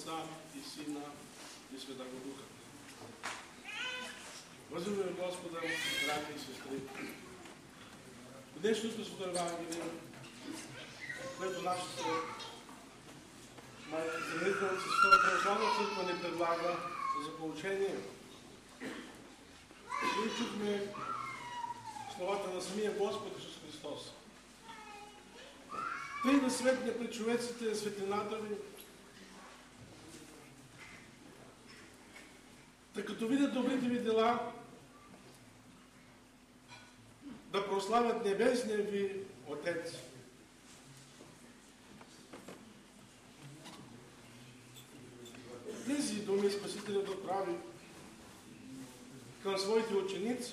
Отца и Сина и Святаго Духа. Възлюбени Господа, братя и сестри, в днешното Свято Евангелие, което нашата Съединителна православна църква ни предлага за поучение, ние чухме словата на самия Господ Исус Христос. Тъй да светне пред човеците светлината ви, да като видят добрите ви дела, да прославят небесния ви Отец. Тези думи Спасителят отправи към своите ученици,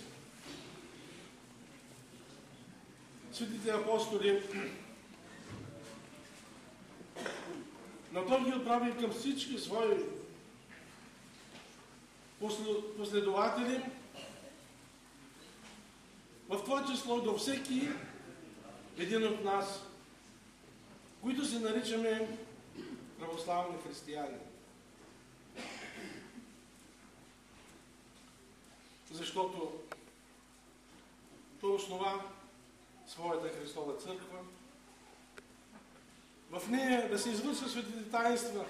светите апостоли, но той ги отправи към всички свои последователи, в това число до всеки един от нас, които се наричаме православни християни. Защото той основа своята Христова църква, в нея да се извършва светите таинства,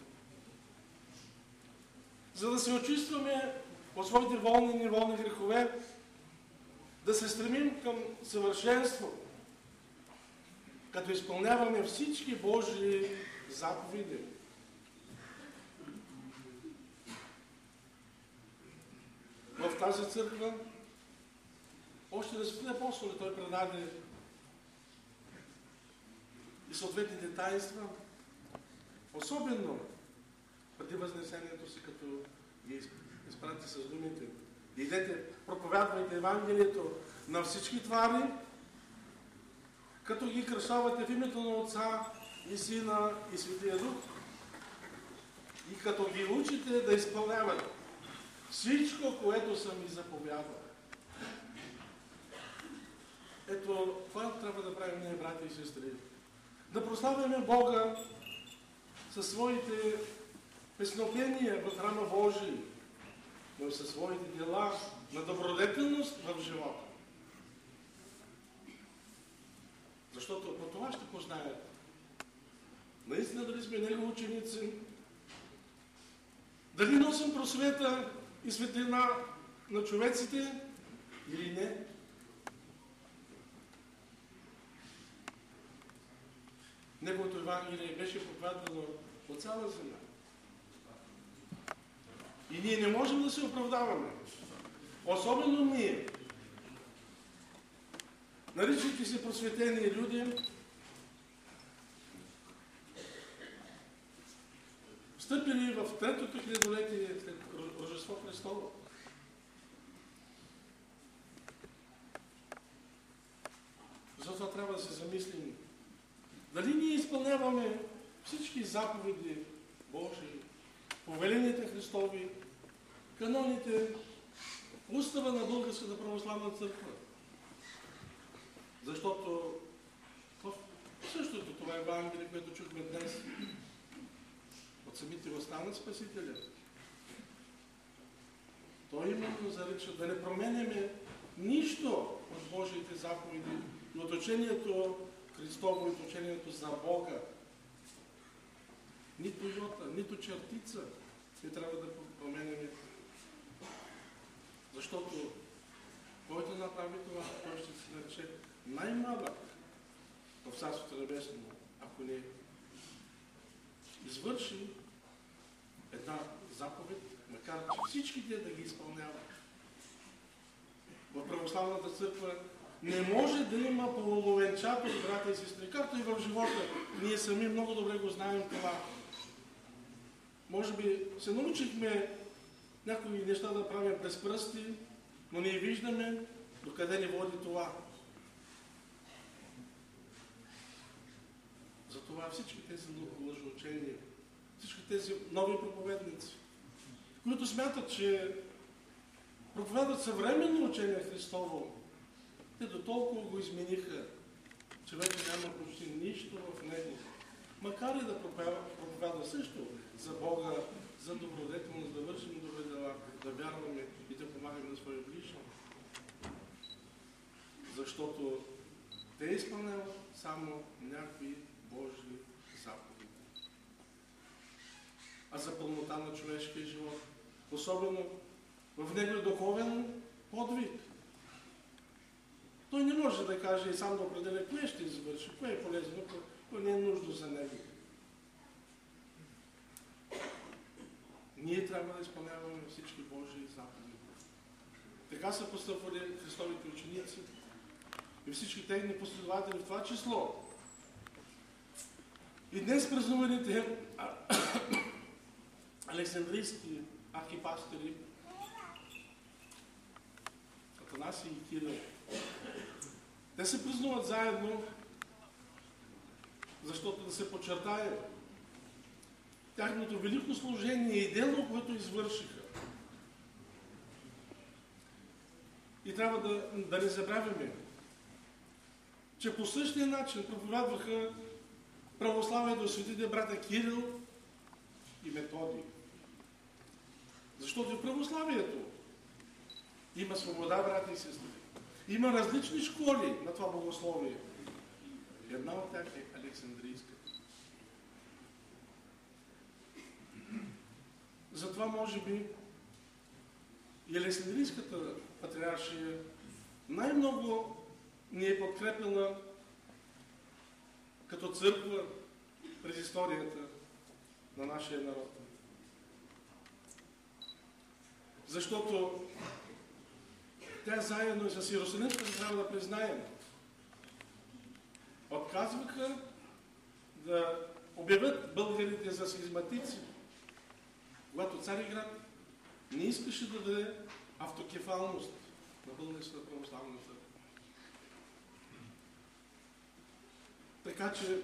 за да се очистваме от своите волни и неволни грехове, да се стремим към съвършенство, като изпълняваме всички Божии заповеди. В тази църква, още да светите апостоли, той предаде и съответните таинства, особено преди възнесението си, като ги изпрати с думите: идете, проповядвайте Евангелието на всички твари, като ги кръщавате в името на Отца и Сина и Светия Дух, и като ги учите да изпълняват всичко, което съм ви заповядал. Ето, това трябва да правим ние, братя и сестри. Да прославяме Бога със своите песнопения в храма Божий, но и със своите дела на добродетелност в живота. Защото по това ще познаят наистина дали сме Него ученици, дали носим просвета и светлина на човеците или не. Неговото Евангелие беше проповядвано по цяла земя. И ние не можем да се оправдаваме. Особено ние, наричайки се просветени люди, встъпили в третото хилядолетие след Рождество Христово. Затова трябва да се замислим дали ние изпълняваме всички заповеди Божии, повеленията Христови, каноните, устава на Българската православна църква. Защото в същото това Евангелие, което чухме днес от самите уста на Спасителя, той именно зарича да не променяме нищо от Божиите заповеди и от учението Христово и от учението за Бога. Нито йота, нито чертица не трябва да променяме. Защото който направи това, той ще се нарече най-малък в Царството небесно, ако не извърши една заповед, макар че всичките да ги изпълняват. В православната църква не може да има половинчатост, брата и сестри, както и в живота. Ние сами много добре го знаем това. Може би се научихме някои неща да правим през пръсти, но ние виждаме докъде ни води това. Затова всички тези лъжеучения, всички тези нови проповедници, които смятат, че проповядват съвременно учение Христово, те до толкова го измениха, че вече няма почти нищо в него. макар и да проповядва също за Бога, за добродетелност, да вършим добри дела, да вярваме и да помагаме на своя ближни. Защото те изпълняват само някакви Божии заповеди. А за пълнота на човешкия живот, особено в неговия духовен подвиг, той не може да каже и сам да определя кое ще извърши, кое е полезно, кое не е нужно за него. Ние трябва да изпълняваме всички Божии заповеди. Така са постъпвали Христовите ученици и всички техни последователи в това число. И днес празнуваните александрийски архипастири Атанасий и Кирил, те се празнуват заедно, защото да се подчертае тяхното велико служение и дело, което извършиха. И трябва да не забравяме, че по същия начин проповядваха православието светите брата Кирил и Методий. Защото и в православието има свобода, брата и сестри. Има различни школи на това богословие. Една от тях е Александрийска. Затова, може би, и Александрийската патриаршия най-много ни е подкрепила като църква през историята на нашия народ. Защото тя заедно с Иерусалимската, трябва да признаем, отказваха да обявят българите за схизматици, когато Цариград не искаше да даде автокефалност на Българската православна църква. Така че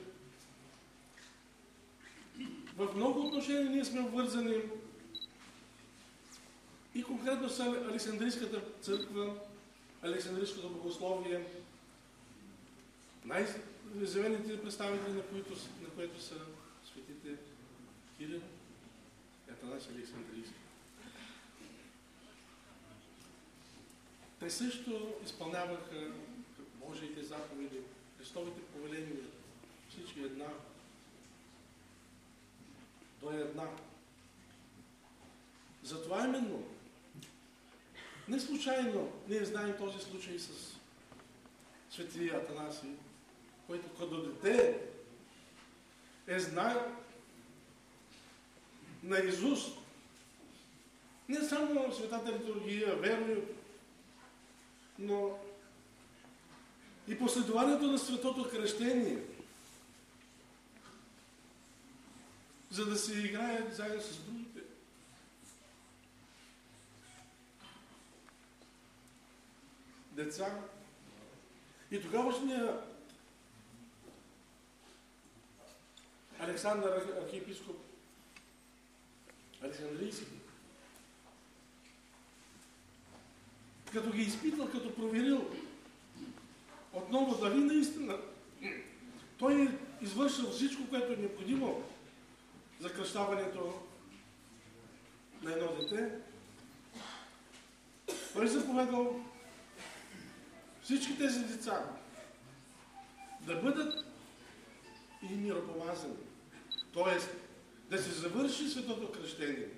в много отношения ние сме обвързани и конкретно с Александрийската църква, Александрийското богословие, най-изявените представители на което са светите Кирил и Атанасий Александрийски. Те също изпълняваха Божиите заповеди, Христовите повеления, всички една до една. Затова именно, не случайно, ние знаем този случай с светия Атанасий, който като дете е знаел наизуст не само светата литургия, верою, но и последованието на светото кръщение, за да се играе заедно с другите. Деца. И тогавашния Александър архиепископ Александрийски, като ги изпитал, като проверил отново дали наистина той е извършил всичко, което е необходимо за кръщаването на едно дете, той заповедал всички тези деца да бъдат и миропомазани. Тоест, да се завърши светото кръщение.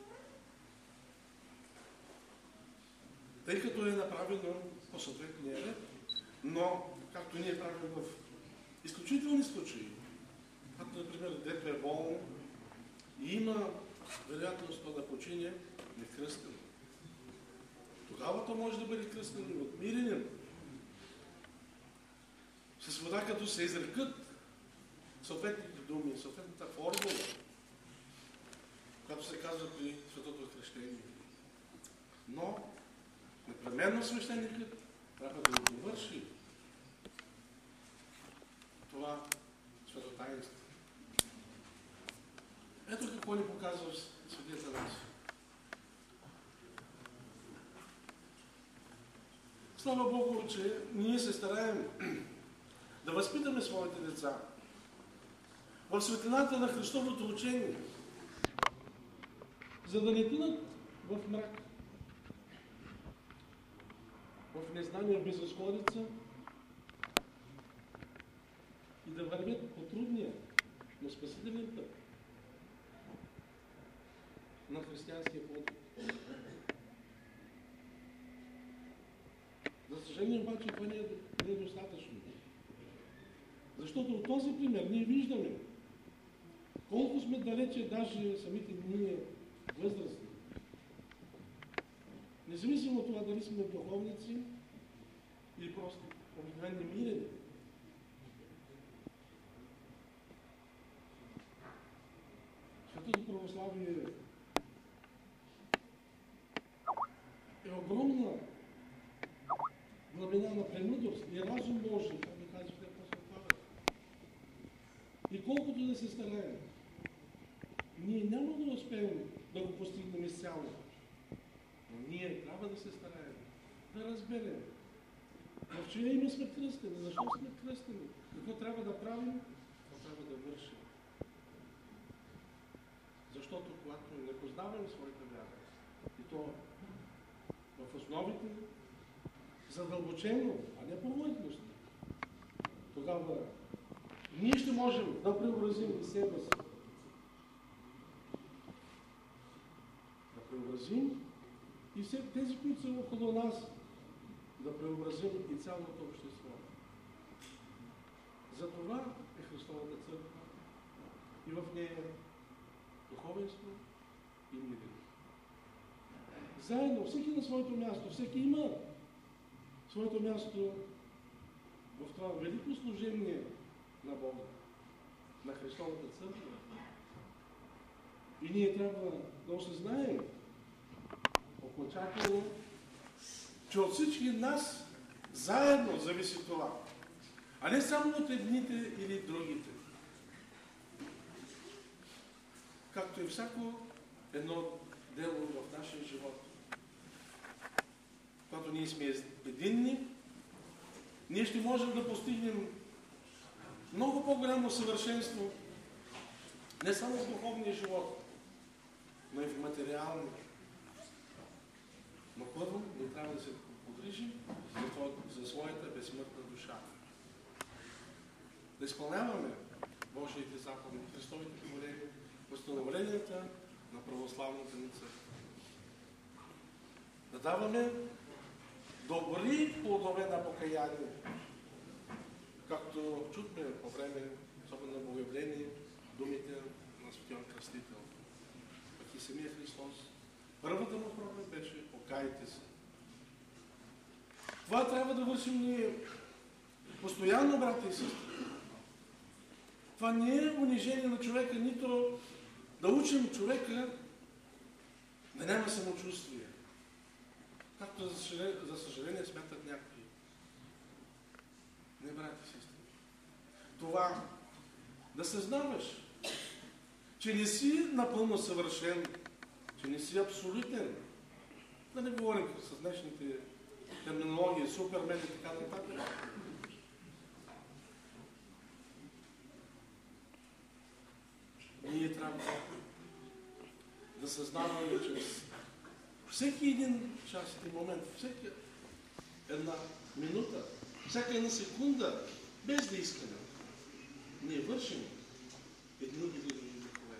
Тъй като е направено по съответния ред, но, както ние правим в изключителни случаи, като, например, дето е болно и има вероятност да почине некръстено. Тогава то може да бъде кръстено и от мирянин. С вода, като се изрекат съответните думи, съответната формула, която се казва при светото кръщение. Но непременно свещеникът трябва да довърши това светотайнство. Ето какво ни показва светия Атанасий. Слава Богу, че ние се стараем да възпитаме своите деца в светлината на Христовото учение, за да не тънат в мрак, в незнание, в безизходица и да вървят по трудния, но спасителен път на християнския подвиг. За съжаление обаче това не е достатъчно. Защото от този пример ние виждаме колко сме далече даже самите ние възрастни. Независимо от това дали сме духовници или просто обикновени мирени. Светото православие е огромна глъбина на премъдрост и разум Божий, както казва апостол Павел. И колкото да се стараем, ние няма да успеем да го постигнем изцяло. Но ние трябва да се стараем, да разберем в чие име сме кръстени, защо сме кръстени, какво трябва да правим, какво трябва да вършим. Защото когато не познаваме своята вяра, и то в основите, задълбочено, а не повърхностно, тогава ние ще можем да преобразим и себе си. Да преобразим и все тези, които са около нас, да преобразим и цялото общество. Затова е Христовата църква и в нея духовенство и мирение. Заедно, всеки на своето място, всеки има своето място в това велико служение на Бога, на Христовата църква. И ние трябва да осъзнаем окончателно, че от всички нас заедно зависи това, а не само от едните или другите. Както и всяко едно дело в нашия живот. Когато ние сме единни, ние ще можем да постигнем много по-голямо съвършенство не само в духовния живот, но и в материалния. Но първо ние трябва да се погрижим за своята безсмъртна душа. Да изпълняваме Божиите заповеди, Христовите повеления, постановленията на православната ни църква. Да даваме добри плодове на покаяние, както чухме по време, особено на Богоявление, думите на Светият Кръстител. Пък и самия Христос. Първата му проповед беше: покайте се. Това трябва да вършим ние постоянно, брати и сестри. Това не е унижение на човека, нито да учим човека да няма самочувствие. Както за съжаление смятат някои. Не, брати и сестри. Това да съзнаваш, че не си напълно съвършен, че не си абсолютен. Да не говорим с днешните терминологии, супермен и така нататък. Ние трябва да съзнаваме, че всеки един час и момент, всеки една минута, всяка една секунда, без да искаме, ние вършим едни или други духове.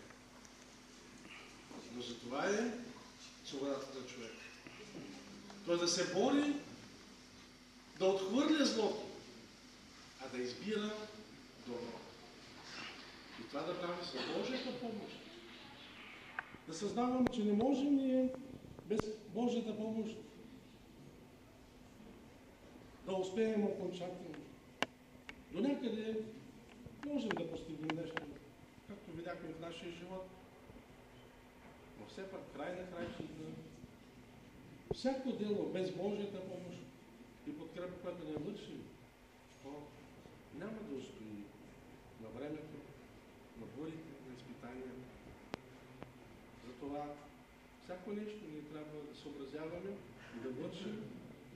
Но за това е свободата на човека. Той да се бори, да отхвърля злото, а да избира добро. И това да прави с Божията помощ. Да съзнавам, че не можем ние без Божията помощ да успеем окончателно. До някъде можем да постигнем нещо, както видяхме в нашия живот. Но все пак край на краищата, всяко дело без Божията помощ и подкрепа, която не вършим, то няма да устои на времето, на бурите, на изпитанията. Затова всяко нещо ние трябва да съобразяваме и да вършим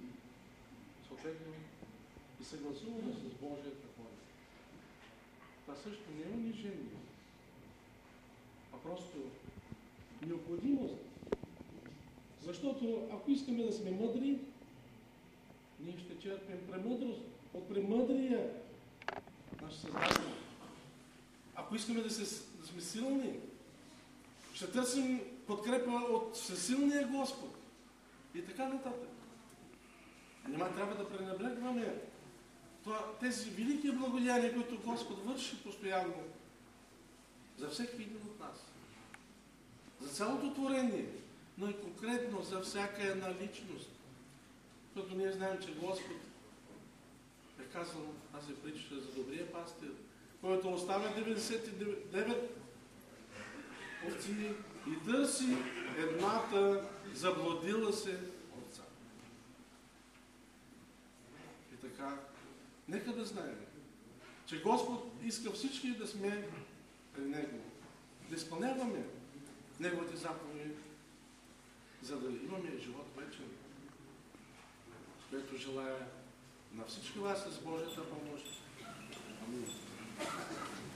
съответно и съгласувано с Божията воля. това също не е унижение, а просто необходимост. Защото ако искаме да сме мъдри, ние ще черпим премъдрост от премъдрия наш Създател. Ако искаме да сме силни, ще търсим подкрепа от всесилния Господ. И така нататък. Нима трябва да пренебрегваме тези велики благодеяния, които Господ върши постоянно за всеки един от нас. За цялото творение, но и конкретно за всяка една личност. Защото ние знаем, че Господ е казал тази притча за добрия пастир, който оставя 99 овци и търси едната заблудила се овца. И така, нека да знаем, че Господ иска всички да сме при Него, да изпълняваме Неговите заповеди, за да имаме живот вечен, което желая на всички вас с Божията помощ. Амин.